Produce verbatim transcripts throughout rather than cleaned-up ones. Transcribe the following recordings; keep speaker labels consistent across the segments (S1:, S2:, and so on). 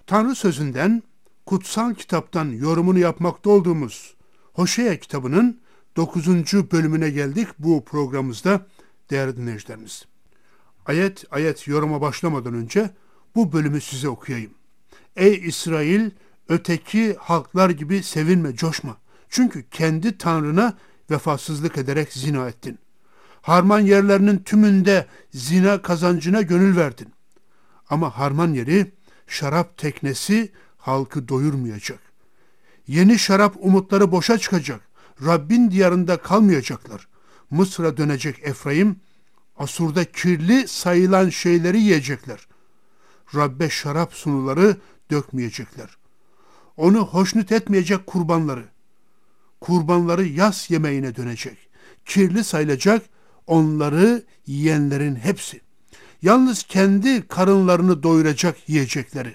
S1: Tanrı sözünden, kutsal kitaptan yorumunu yapmakta olduğumuz Hoşea kitabının dokuzuncu bölümüne geldik bu programımızda değerli dinleyicilerimiz. Ayet ayet yoruma başlamadan önce bu bölümü size okuyayım. Ey İsrail, öteki halklar gibi sevinme, coşma. Çünkü kendi Tanrına vefasızlık ederek zina ettin. Harman yerlerinin tümünde zina kazancına gönül verdin. Ama harman yeri, şarap teknesi halkı doyurmayacak. Yeni şarap umutları boşa çıkacak. Rabbin diyarında kalmayacaklar. Mısır'a dönecek Efraim, Asur'da kirli sayılan şeyleri yiyecekler. Rabbe şarap sunuları dökmeyecekler. Onu hoşnut etmeyecek kurbanları. Kurbanları yas yemeğine dönecek. Kirli sayılacak onları yiyenlerin hepsi. Yalnız kendi karınlarını doyuracak yiyecekleri.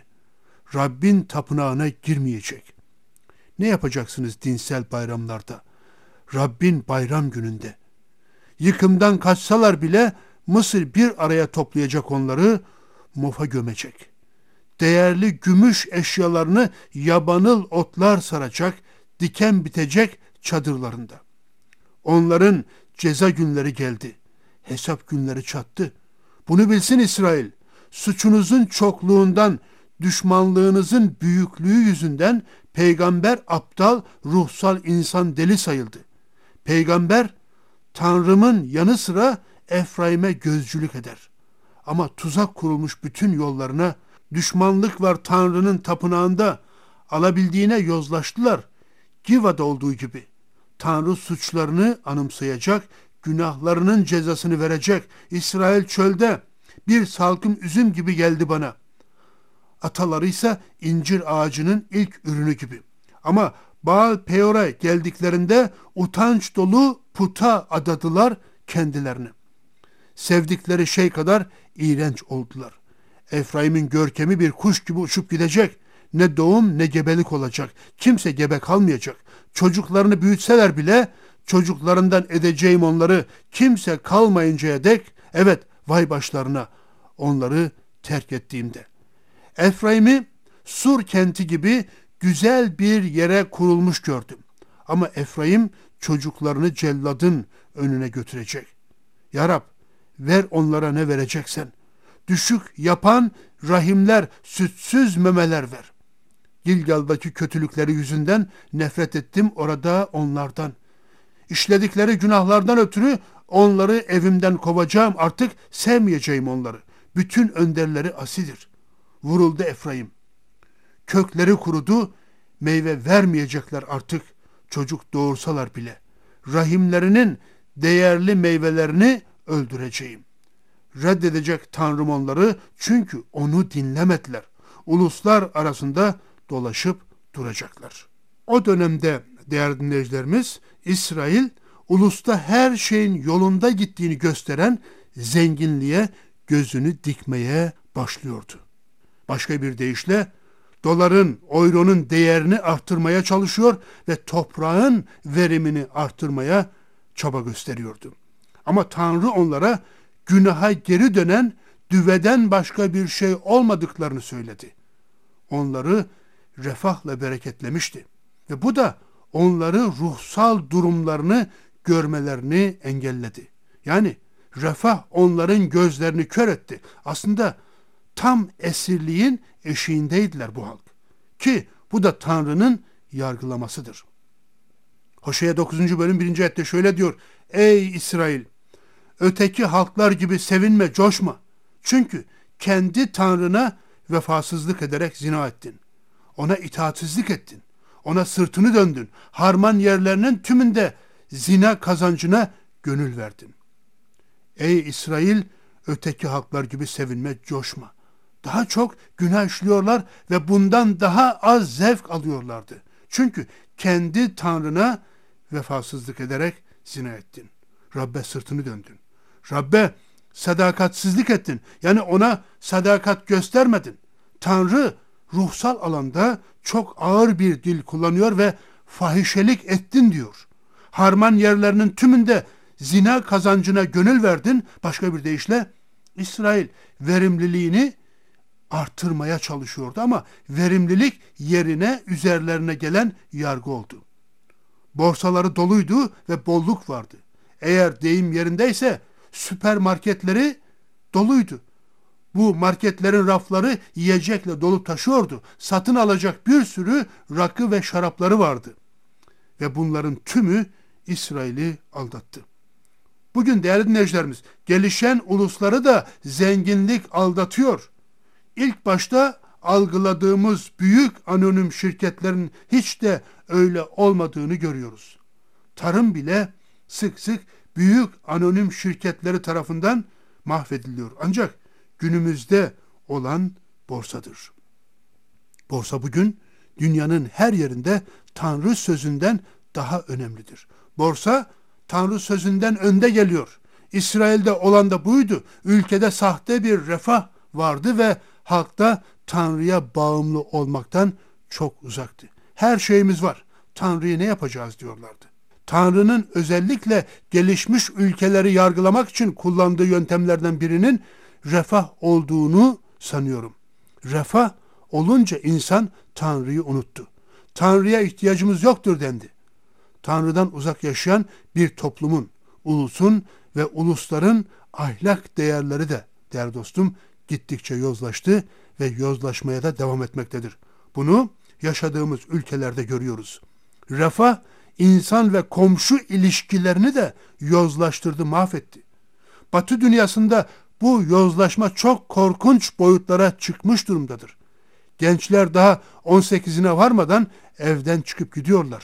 S1: Rabbin tapınağına girmeyecek. Ne yapacaksınız dinsel bayramlarda? Rabbin bayram gününde. Yıkımdan kaçsalar bile Mısır bir araya toplayacak onları, mofa gömecek. Değerli gümüş eşyalarını yabanıl otlar saracak, diken bitecek çadırlarında. Onların ceza günleri geldi. Hesap günleri çattı. Bunu bilsin İsrail. Suçunuzun çokluğundan, düşmanlığınızın büyüklüğü yüzünden peygamber aptal, ruhsal insan deli sayıldı. Peygamber Tanrım'ın yanı sıra Efraim'e gözcülük eder. Ama tuzak kurulmuş bütün yollarına, düşmanlık var Tanrı'nın tapınağında, alabildiğine yozlaştılar. Giva'da olduğu gibi. Tanrı suçlarını anımsayacak, günahlarının cezasını verecek. İsrail çölde bir salkım üzüm gibi geldi bana. Ataları ise incir ağacının ilk ürünü gibi. Ama Baal Peor'a geldiklerinde utanç dolu puta adadılar kendilerini. Sevdikleri şey kadar iğrenç oldular. Efraim'in görkemi bir kuş gibi uçup gidecek. Ne doğum ne gebelik olacak. Kimse gebe kalmayacak. Çocuklarını büyütseler bile çocuklarından edeceğim onları, kimse kalmayıncaya dek, evet vay başlarına onları terk ettiğimde. Efraim'i Sur kenti gibi güzel bir yere kurulmuş gördüm. Ama Efraim çocuklarını celladın önüne götürecek. Ya Rab, ver onlara ne vereceksen. Düşük yapan rahimler, sütsüz memeler ver. Gilgal'daki kötülükleri yüzünden nefret ettim orada onlardan. İşledikleri günahlardan ötürü onları evimden kovacağım, artık sevmeyeceğim onları. Bütün önderleri asidir. Vuruldu Efraim. Kökleri kurudu, meyve vermeyecekler artık, çocuk doğursalar bile. Rahimlerinin değerli meyvelerini öldüreceğim. Reddedecek Tanrım onları, çünkü onu dinlemediler. Uluslar arasında dolaşıp duracaklar. O dönemde değerli dinleyicilerimiz, İsrail ulusta her şeyin yolunda gittiğini gösteren zenginliğe gözünü dikmeye başlıyordu. Başka bir deyişle doların, euronun değerini arttırmaya çalışıyor ve toprağın verimini arttırmaya çaba gösteriyordu. Ama Tanrı onlara günaha geri dönen düveden başka bir şey olmadıklarını söyledi. Onları refahla bereketlemişti. Ve bu da onları ruhsal durumlarını görmelerini engelledi. Yani refah onların gözlerini kör etti. Aslında tam esirliğin eşiğindeydiler bu halk. Ki bu da Tanrı'nın yargılamasıdır. Hoşea dokuzuncu bölüm birinci ayette şöyle diyor. Ey İsrail! Öteki halklar gibi sevinme, coşma. Çünkü kendi Tanrına vefasızlık ederek zina ettin. Ona itaatsizlik ettin. Ona sırtını döndün. Harman yerlerinin tümünde zina kazancına gönül verdin. Ey İsrail! Öteki halklar gibi sevinme, coşma. Daha çok günah işliyorlar ve bundan daha az zevk alıyorlardı. Çünkü kendi Tanrına vefasızlık ederek zina ettin. Rabbe sırtını döndün. Rabbe sadakatsizlik ettin. Yani ona sadakat göstermedin. Tanrı ruhsal alanda çok ağır bir dil kullanıyor ve fahişelik ettin diyor. Harman yerlerinin tümünde zina kazancına gönül verdin. Başka bir deyişle İsrail verimliliğini artırmaya çalışıyordu ama verimlilik yerine üzerlerine gelen yargı oldu. Borsaları doluydu ve bolluk vardı. Eğer deyim yerindeyse süpermarketleri doluydu. Bu marketlerin rafları yiyecekle dolup taşıyordu. Satın alacak bir sürü rakı ve şarapları vardı. Ve bunların tümü İsrail'i aldattı. Bugün değerli dinleyicilerimiz, gelişen ulusları da zenginlik aldatıyor. İlk başta algıladığımız büyük anonim şirketlerin hiç de öyle olmadığını görüyoruz. Tarım bile sık sık büyük anonim şirketleri tarafından mahvediliyor. Ancak günümüzde olan borsadır. Borsa bugün dünyanın her yerinde Tanrı sözünden daha önemlidir. Borsa Tanrı sözünden önde geliyor. İsrail'de olan da buydu. Ülkede sahte bir refah vardı ve halkta Tanrı'ya bağımlı olmaktan çok uzaktı. Her şeyimiz var. Tanrı'yı ne yapacağız diyorlardı. Tanrı'nın özellikle gelişmiş ülkeleri yargılamak için kullandığı yöntemlerden birinin refah olduğunu sanıyorum. Refah olunca insan Tanrı'yı unuttu. Tanrı'ya ihtiyacımız yoktur dendi. Tanrı'dan uzak yaşayan bir toplumun, ulusun ve ulusların ahlak değerleri de değerli dostum gittikçe yozlaştı ve yozlaşmaya da devam etmektedir. Bunu yaşadığımız ülkelerde görüyoruz. Refah insan ve komşu ilişkilerini de yozlaştırdı, mahvetti. Batı dünyasında bu yozlaşma çok korkunç boyutlara çıkmış durumdadır. Gençler daha on sekizine varmadan evden çıkıp gidiyorlar.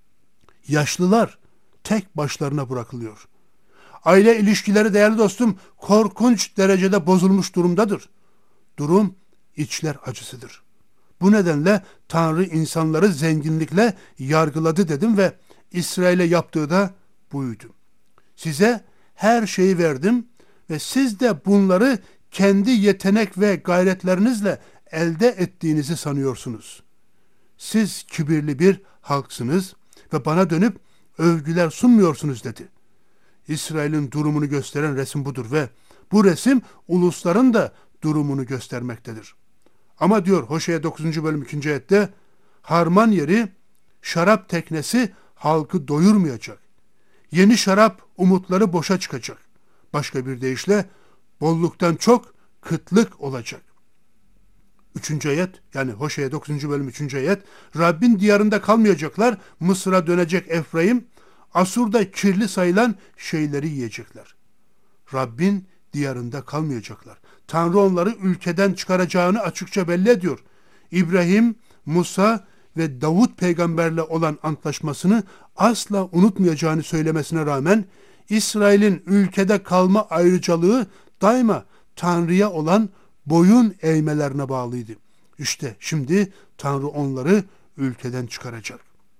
S1: Yaşlılar tek başlarına bırakılıyor. Aile ilişkileri değerli dostum korkunç derecede bozulmuş durumdadır. Durum içler acısıdır. Bu nedenle Tanrı insanları zenginlikle yargıladı dedim ve İsrail'e yaptığı da buydu. Size her şeyi verdim ve siz de bunları kendi yetenek ve gayretlerinizle elde ettiğinizi sanıyorsunuz. Siz kibirli bir halksınız ve bana dönüp övgüler sunmuyorsunuz dedi. İsrail'in durumunu gösteren resim budur ve bu resim ulusların da durumunu göstermektedir. Ama diyor Hoşea dokuzuncu bölüm ikinci ayette, harman yeri, şarap teknesi halkı doyurmayacak. Yeni şarap umutları boşa çıkacak. Başka bir deyişle bolluktan çok kıtlık olacak. Üçüncü ayet, yani Hoşea dokuzuncu bölüm üçüncü ayet, Rabbin diyarında kalmayacaklar, Mısır'a dönecek Efraim, Asur'da kirli sayılan şeyleri yiyecekler. Rabbin diyarında kalmayacaklar. Tanrı onları ülkeden çıkaracağını açıkça belli ediyor. İbrahim, Musa ve Davut peygamberle olan antlaşmasını asla unutmayacağını söylemesine rağmen İsrail'in ülkede kalma ayrıcalığı daima Tanrı'ya olan boyun eğmelerine bağlıydı. İşte şimdi Tanrı onları ülkeden çıkaracak.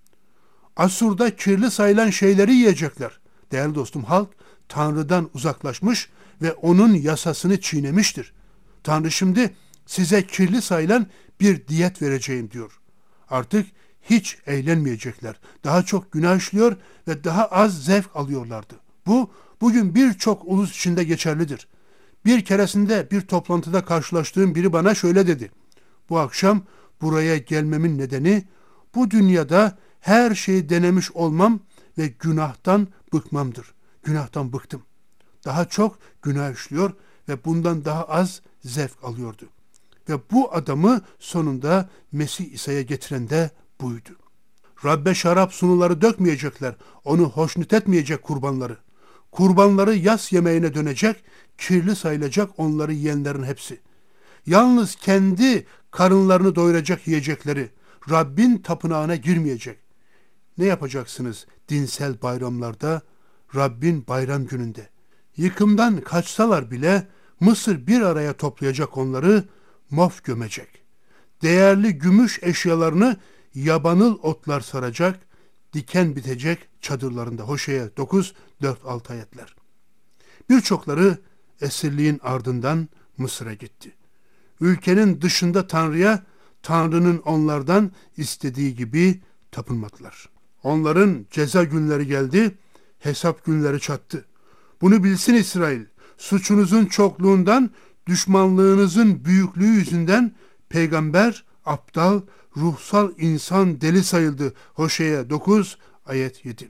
S1: Asur'da kirli sayılan şeyleri yiyecekler. Değerli dostum, halk Tanrı'dan uzaklaşmış ve onun yasasını çiğnemiştir. Tanrı şimdi size kirli sayılan bir diyet vereceğim diyor. Artık hiç eğlenmeyecekler. Daha çok günah işliyor ve daha az zevk alıyorlardı. Bu bugün birçok ulus içinde geçerlidir. Bir keresinde bir toplantıda karşılaştığım biri bana şöyle dedi. Bu akşam buraya gelmemin nedeni bu dünyada her şeyi denemiş olmam ve günahtan bıkmamdır. Günahtan bıktım. Daha çok günah işliyor ve bundan daha az zevk alıyordu. Ve bu adamı sonunda Mesih İsa'ya getiren de buydu. Rabbe şarap sunuları dökmeyecekler, onu hoşnut etmeyecek kurbanları. Kurbanları yas yemeğine dönecek, kirli sayılacak onları yiyenlerin hepsi. Yalnız kendi karınlarını doyuracak yiyecekleri, Rabbin tapınağına girmeyecek. Ne yapacaksınız dinsel bayramlarda, Rabbin bayram gününde? Yıkımdan kaçsalar bile Mısır bir araya toplayacak onları, mof gömecek. Değerli gümüş eşyalarını yabanıl otlar saracak, diken bitecek çadırlarında. Hoşea dokuz dört altı ayetler. Birçokları esirliğin ardından Mısır'a gitti. Ülkenin dışında Tanrı'ya, Tanrı'nın onlardan istediği gibi tapınmadılar. Onların ceza günleri geldi, hesap günleri çattı. Bunu bilsin İsrail, suçunuzun çokluğundan düşmanlığınızın büyüklüğü yüzünden peygamber aptal, ruhsal insan deli sayıldı. Hoşea dokuz ayet yedi.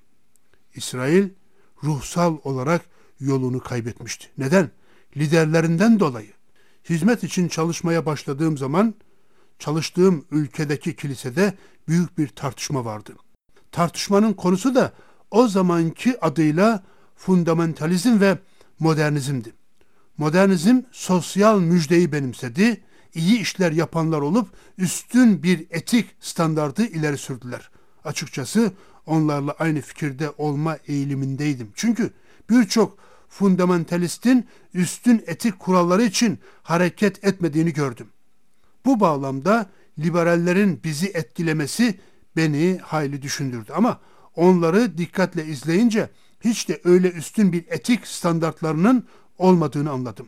S1: İsrail ruhsal olarak yolunu kaybetmişti. Neden? Liderlerinden dolayı. Hizmet için çalışmaya başladığım zaman çalıştığım ülkedeki kilisede büyük bir tartışma vardı. Tartışmanın konusu da o zamanki adıyla fundamentalizm ve modernizmdi. Modernizm sosyal müjdeyi benimsedi, iyi işler yapanlar olup üstün bir etik standardı ileri sürdüler. Açıkçası onlarla aynı fikirde olma eğilimindeydim. Çünkü birçok fundamentalistin üstün etik kuralları için hareket etmediğini gördüm. Bu bağlamda liberallerin bizi etkilemesi beni hayli düşündürdü. Ama onları dikkatle izleyince hiç de öyle üstün bir etik standartlarının olmadığını anladım.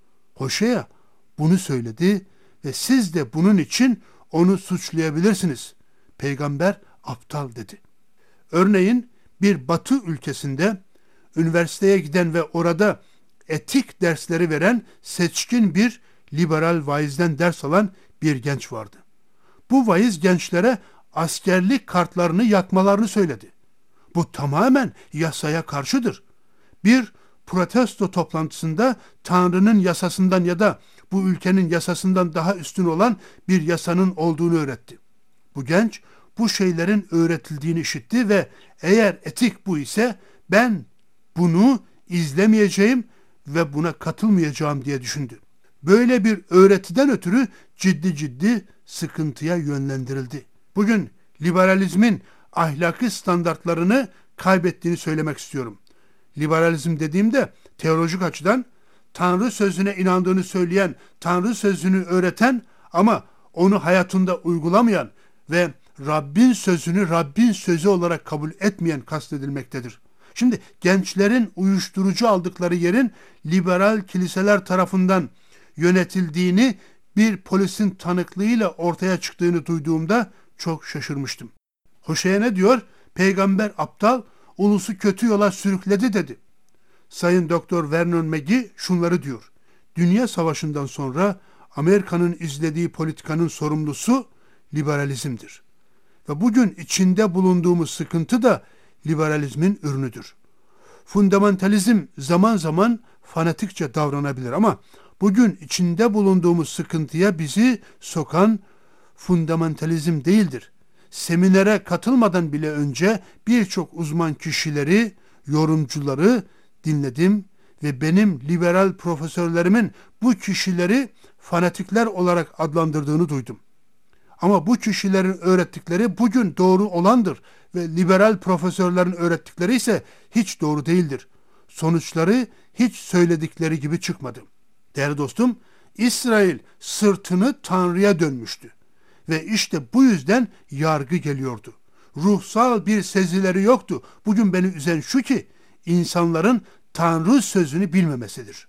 S1: Hoşea bunu söyledi ve siz de bunun için onu suçlayabilirsiniz. Peygamber aptal dedi. Örneğin bir Batı ülkesinde üniversiteye giden ve orada etik dersleri veren seçkin bir liberal vaizden ders alan bir genç vardı. Bu vaiz gençlere askerlik kartlarını yakmalarını söyledi. Bu tamamen yasaya karşıdır. Bir protesto toplantısında Tanrı'nın yasasından ya da bu ülkenin yasasından daha üstün olan bir yasanın olduğunu öğretti. Bu genç bu şeylerin öğretildiğini işitti ve eğer etik bu ise ben bunu izlemeyeceğim ve buna katılmayacağım diye düşündü. Böyle bir öğretiden ötürü ciddi ciddi sıkıntıya yönlendirildi. Bugün liberalizmin ahlaki standartlarını kaybettiğini söylemek istiyorum. Liberalizm dediğimde teolojik açıdan Tanrı sözüne inandığını söyleyen, Tanrı sözünü öğreten ama onu hayatında uygulamayan ve Rabbin sözünü Rabbin sözü olarak kabul etmeyen kastedilmektedir. Şimdi gençlerin uyuşturucu aldıkları yerin liberal kiliseler tarafından yönetildiğini bir polisin tanıklığıyla ortaya çıktığını duyduğumda çok şaşırmıştım. Hoşea ne diyor? Peygamber aptal, ulusu kötü yola sürükledi dedi. Sayın Doktor Vernon McGee şunları diyor. Dünya Savaşı'ndan sonra Amerika'nın izlediği politikanın sorumlusu liberalizmdir. Ve bugün içinde bulunduğumuz sıkıntı da liberalizmin ürünüdür. Fundamentalizm zaman zaman fanatikçe davranabilir ama bugün içinde bulunduğumuz sıkıntıya bizi sokan fundamentalizm değildir. Seminere katılmadan bile önce birçok uzman kişileri, yorumcuları dinledim ve benim liberal profesörlerimin bu kişileri fanatikler olarak adlandırdığını duydum. Ama bu kişilerin öğrettikleri bugün doğru olandır ve liberal profesörlerin öğrettikleri ise hiç doğru değildir. Sonuçları hiç söyledikleri gibi çıkmadı. Değerli dostum, İsrail sırtını Tanrı'ya dönmüştü. Ve işte bu yüzden yargı geliyordu. Ruhsal bir sezileri yoktu. Bugün beni üzen şu ki, insanların Tanrı sözünü bilmemesidir.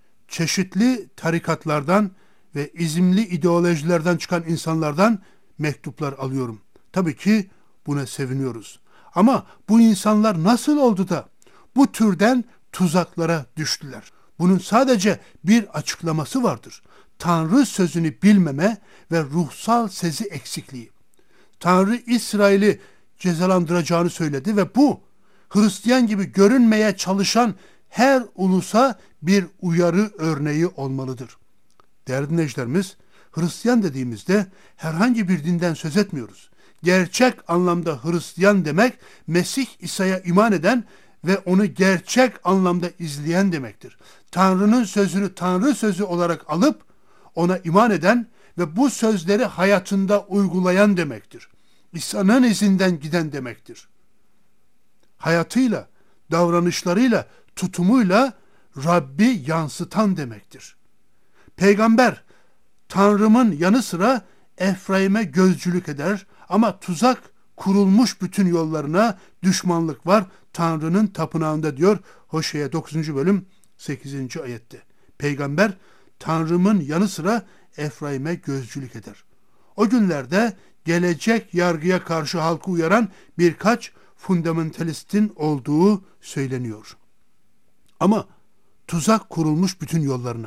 S1: Çeşitli tarikatlardan ve izimli ideolojilerden çıkan insanlardan mektuplar alıyorum. Tabii ki buna seviniyoruz. Ama bu insanlar nasıl oldu da bu türden tuzaklara düştüler? Bunun sadece bir açıklaması vardır. Tanrı sözünü bilmeme ve ruhsal sezi eksikliği. Tanrı İsrail'i cezalandıracağını söyledi ve bu Hristiyan gibi görünmeye çalışan her ulusa bir uyarı örneği olmalıdır. Değerli dinleyicilerimiz, Hristiyan dediğimizde herhangi bir dinden söz etmiyoruz. Gerçek anlamda Hristiyan demek, Mesih İsa'ya iman eden ve onu gerçek anlamda izleyen demektir. Tanrı'nın sözünü Tanrı sözü olarak alıp ona iman eden ve bu sözleri hayatında uygulayan demektir. İsa'nın izinden giden demektir. Hayatıyla, davranışlarıyla, tutumuyla Rabbi yansıtan demektir. Peygamber, Tanrımın yanı sıra Efraim'e gözcülük eder ama tuzak kurulmuş bütün yollarına düşmanlık var Tanrı'nın tapınağında diyor Hoşea dokuzuncu bölüm sekizinci ayette. Peygamber Tanrımın yanı sıra Efraim'e gözcülük eder. O günlerde gelecek yargıya karşı halkı uyaran birkaç fundamentalistin olduğu söyleniyor. Ama tuzak kurulmuş bütün yollarına.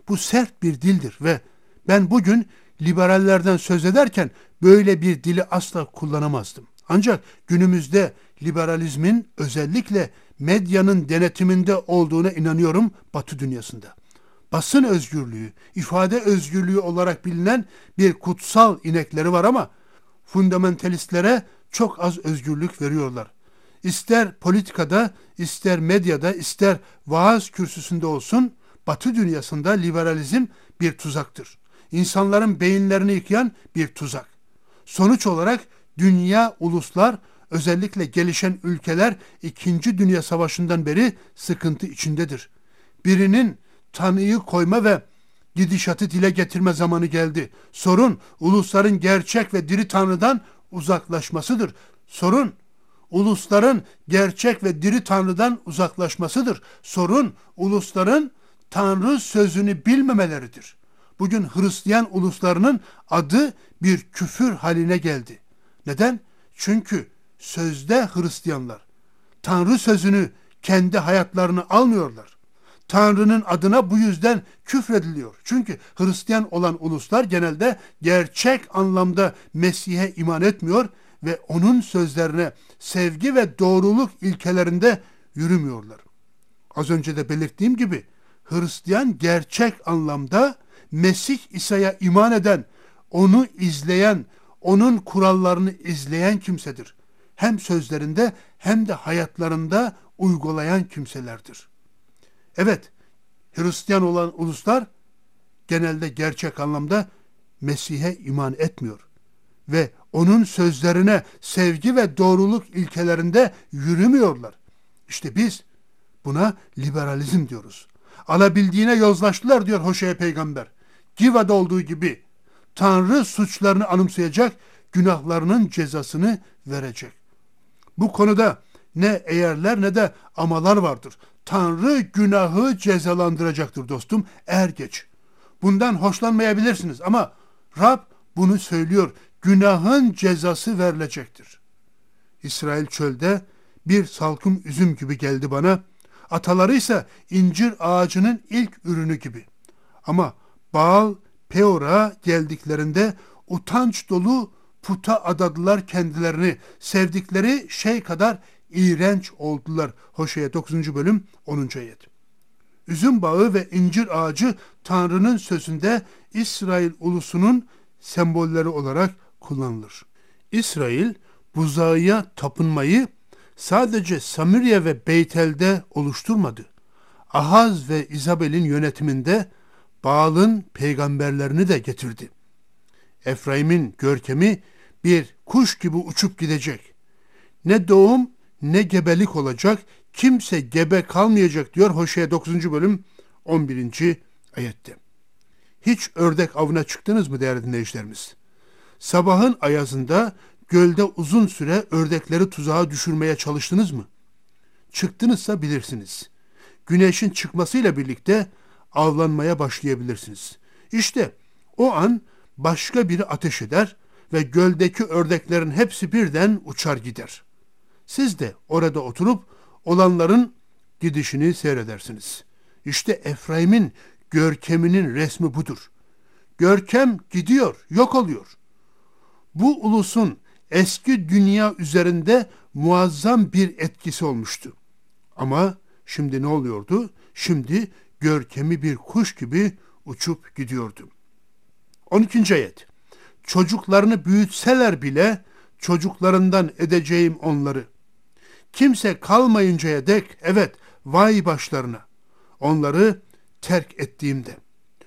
S1: Bu sert bir dildir ve ben bugün liberallerden söz ederken böyle bir dili asla kullanamazdım. Ancak günümüzde liberalizmin özellikle medyanın denetiminde olduğuna inanıyorum Batı dünyasında. Basın özgürlüğü, ifade özgürlüğü olarak bilinen bir kutsal inekleri var ama fundamentalistlere çok az özgürlük veriyorlar. İster politikada, ister medyada, ister vaaz kürsüsünde olsun, Batı dünyasında liberalizm bir tuzaktır. İnsanların beyinlerini yıkayan bir tuzak. Sonuç olarak dünya, uluslar, özellikle gelişen ülkeler İkinci Dünya Savaşı'ndan beri sıkıntı içindedir. Birinin tanıyı koyma ve gidişatı dile getirme zamanı geldi. Sorun ulusların gerçek ve diri Tanrı'dan uzaklaşmasıdır. Sorun ulusların gerçek ve diri Tanrı'dan uzaklaşmasıdır. Sorun ulusların Tanrı sözünü bilmemeleridir. Bugün Hristiyan uluslarının adı bir küfür haline geldi. Neden? Çünkü sözde Hristiyanlar Tanrı sözünü kendi hayatlarına almıyorlar. Tanrı'nın adına bu yüzden küfrediliyor. Çünkü Hristiyan olan uluslar genelde gerçek anlamda Mesih'e iman etmiyor ve onun sözlerine sevgi ve doğruluk ilkelerinde yürümüyorlar. Az önce de belirttiğim gibi Hristiyan gerçek anlamda Mesih İsa'ya iman eden, onu izleyen, onun kurallarını izleyen kimsedir. Hem sözlerinde hem de hayatlarında uygulayan kimselerdir. Evet, Hristiyan olan uluslar genelde gerçek anlamda Mesih'e iman etmiyor ve onun sözlerine sevgi ve doğruluk ilkelerinde yürümüyorlar. İşte biz buna liberalizm diyoruz. Alabildiğine yozlaştılar diyor Hoşea peygamber. Giva'da olduğu gibi Tanrı suçlarını anımsayacak, günahlarının cezasını verecek. Bu konuda ne eğerler ne de amalar vardır. Tanrı günahı cezalandıracaktır dostum, er geç. Bundan hoşlanmayabilirsiniz ama Rab bunu söylüyor. Günahın cezası verilecektir. İsrail çölde bir salkım üzüm gibi geldi bana. Ataları ise incir ağacının ilk ürünü gibi. Ama Baal Peor'a geldiklerinde utanç dolu puta adadılar kendilerini. Sevdikleri şey kadar iğrenç oldular. Hoşea dokuzuncu bölüm onuncu ayet. Üzüm bağı ve incir ağacı Tanrı'nın sözünde İsrail ulusunun sembolleri olarak kullanılır. İsrail buzağıya tapınmayı sadece Samiriye ve Beytel'de oluşturmadı. Ahaz ve İzabel'in yönetiminde Baal'ın peygamberlerini de getirdi. Efraim'in görkemi bir kuş gibi uçup gidecek. Ne doğum ne gebelik olacak, kimse gebe kalmayacak diyor Hoşea dokuzuncu bölüm on birinci ayette. Hiç ördek avına çıktınız mı değerli dinleyicilerimiz? Sabahın ayazında gölde uzun süre ördekleri tuzağa düşürmeye çalıştınız mı? Çıktınızsa bilirsiniz. Güneşin çıkmasıyla birlikte avlanmaya başlayabilirsiniz. İşte o an başka biri ateş eder ve göldeki ördeklerin hepsi birden uçar gider. Siz de orada oturup olanların gidişini seyredersiniz. İşte Efraim'in görkeminin resmi budur. Görkem gidiyor, yok oluyor. Bu ulusun eski dünya üzerinde muazzam bir etkisi olmuştu. Ama şimdi ne oluyordu? Şimdi görkemi bir kuş gibi uçup gidiyordu. on ikinci ayet. Çocuklarını büyütseler bile çocuklarından edeceğim onları. Kimse kalmayıncaya dek, evet, vay başlarına, onları terk ettiğimde.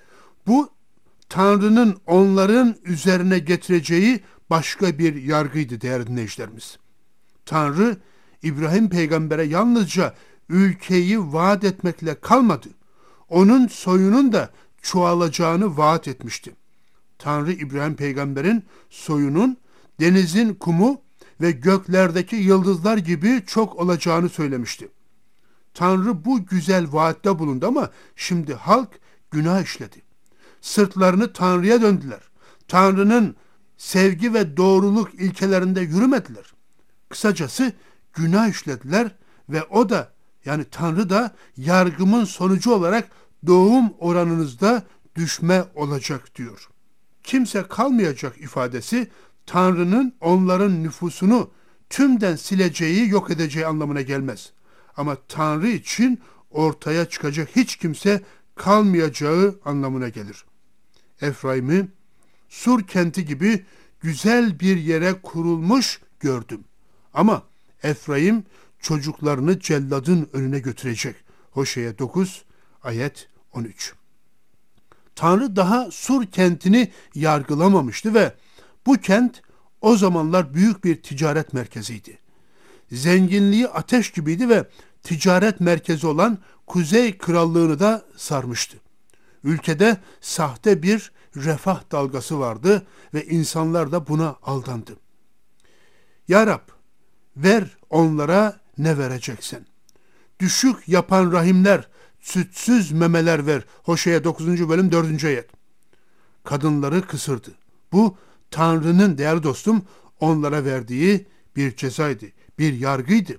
S1: Bu Tanrı'nın onların üzerine getireceği başka bir yargıydı değerli dinleyicilerimiz. Tanrı İbrahim peygambere yalnızca ülkeyi vaat etmekle kalmadı. Onun soyunun da çoğalacağını vaat etmişti. Tanrı İbrahim peygamberin soyunun denizin kumu ve göklerdeki yıldızlar gibi çok olacağını söylemişti. Tanrı bu güzel vaatte bulundu ama şimdi halk günah işledi. Sırtlarını Tanrı'ya döndüler. Tanrı'nın sevgi ve doğruluk ilkelerinde yürümediler. Kısacası günah işlediler ve o da, yani Tanrı da yargımın sonucu olarak doğum oranınızda düşme olacak diyor. Kimse kalmayacak ifadesi Tanrı'nın onların nüfusunu tümden sileceği, yok edeceği anlamına gelmez. Ama Tanrı için ortaya çıkacak hiç kimse kalmayacağı anlamına gelir. Efraim'i Sur kenti gibi güzel bir yere kurulmuş gördüm. Ama Efraim çocuklarını celladın önüne götürecek. Hoşea dokuz ayet on üç. Tanrı daha Sur kentini yargılamamıştı ve bu kent o zamanlar büyük bir ticaret merkeziydi. Zenginliği ateş gibiydi ve ticaret merkezi olan Kuzey Krallığını da sarmıştı. Ülkede sahte bir refah dalgası vardı ve insanlar da buna aldandı. Ya Rab, ver onlara ne vereceksen. Düşük yapan rahimler, sütsüz memeler ver. Hoşea dokuzuncu bölüm dördüncü ayet. Kadınları kısırdı. Bu Tanrı'nın değerli dostum onlara verdiği bir cezaydı, bir yargıydı.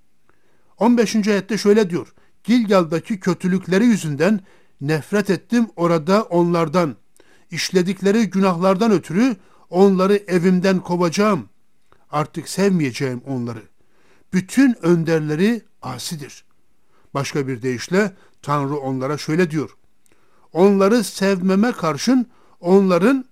S1: on beşinci ayette şöyle diyor. Gilgal'daki kötülükleri yüzünden nefret ettim orada onlardan. İşledikleri günahlardan ötürü onları evimden kovacağım. Artık sevmeyeceğim onları. Bütün önderleri asidir. Başka bir deyişle Tanrı onlara şöyle diyor. Onları sevmeme karşın onların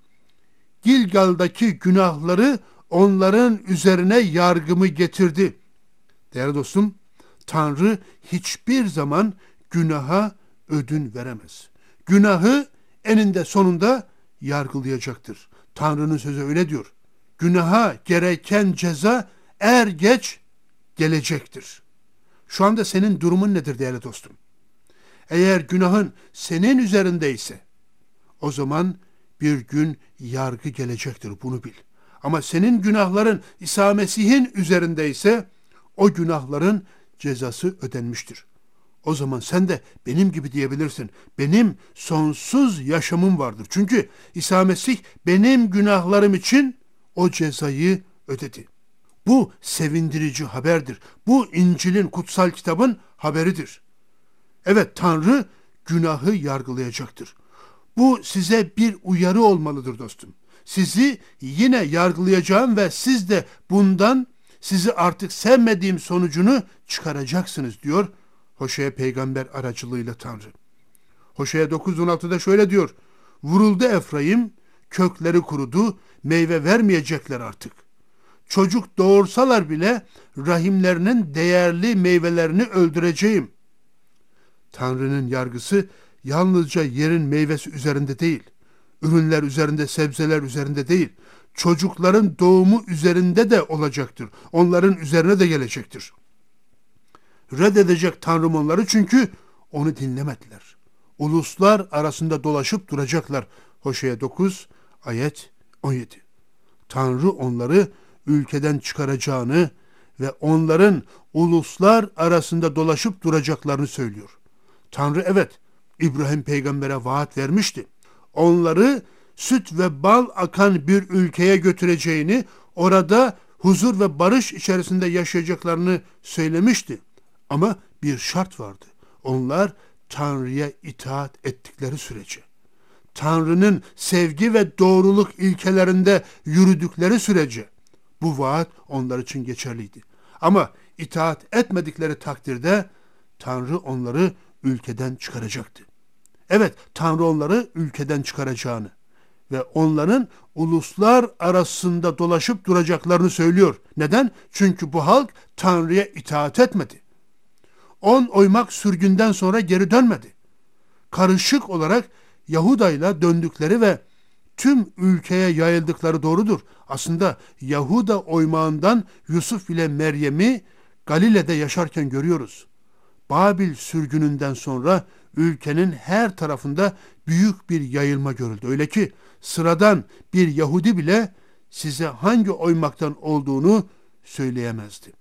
S1: Gilgal'daki günahları onların üzerine yargımı getirdi. Değerli dostum, Tanrı hiçbir zaman günaha ödün veremez. Günahı eninde sonunda yargılayacaktır. Tanrı'nın sözü öyle diyor. Günaha gereken ceza er geç gelecektir. Şu anda senin durumun nedir değerli dostum? Eğer günahın senin üzerindeyse o zaman bir gün yargı gelecektir, bunu bil. Ama senin günahların İsa Mesih'in üzerindeyse o günahların cezası ödenmiştir. O zaman sen de benim gibi diyebilirsin. Benim sonsuz yaşamım vardır. Çünkü İsa Mesih benim günahlarım için o cezayı ödedi. Bu sevindirici haberdir. Bu İncil'in, kutsal kitabın haberidir. Evet, Tanrı günahı yargılayacaktır. Bu size bir uyarı olmalıdır dostum. Sizi yine yargılayacağım ve siz de bundan sizi artık sevmediğim sonucunu çıkaracaksınız diyor Hoşea peygamber aracılığıyla Tanrı. Hoşea dokuz on altıda şöyle diyor. Vuruldu Efraim, kökleri kurudu, meyve vermeyecekler artık. Çocuk doğursalar bile rahimlerinin değerli meyvelerini öldüreceğim. Tanrı'nın yargısı yalnızca yerin meyvesi üzerinde değil, ürünler üzerinde, sebzeler üzerinde değil, çocukların doğumu üzerinde de olacaktır. Onların üzerine de gelecektir. Reddedecek Tanrım onları çünkü onu dinlemediler. Uluslar arasında dolaşıp duracaklar. Hoşea dokuz ayet on yedi. Tanrı onları ülkeden çıkaracağını ve onların uluslar arasında dolaşıp duracaklarını söylüyor. Tanrı evet İbrahim peygambere vaat vermişti. Onları süt ve bal akan bir ülkeye götüreceğini, orada huzur ve barış içerisinde yaşayacaklarını söylemişti. Ama bir şart vardı. Onlar Tanrı'ya itaat ettikleri sürece, Tanrı'nın sevgi ve doğruluk ilkelerinde yürüdükleri sürece bu vaat onlar için geçerliydi. Ama itaat etmedikleri takdirde Tanrı onları ülkeden çıkaracaktı. Evet, Tanrı onları ülkeden çıkaracağını ve onların uluslar arasında dolaşıp duracaklarını söylüyor. Neden? Çünkü bu halk Tanrı'ya itaat etmedi. On oymak sürgünden sonra geri dönmedi. Karışık olarak Yahuda'yla döndükleri ve tüm ülkeye yayıldıkları doğrudur. Aslında Yahuda oymağından Yusuf ile Meryem'i Galile'de yaşarken görüyoruz. Babil sürgününden sonra ülkenin her tarafında büyük bir yayılma görüldü. Öyle ki sıradan bir Yahudi bile size hangi oymaktan olduğunu söyleyemezdi.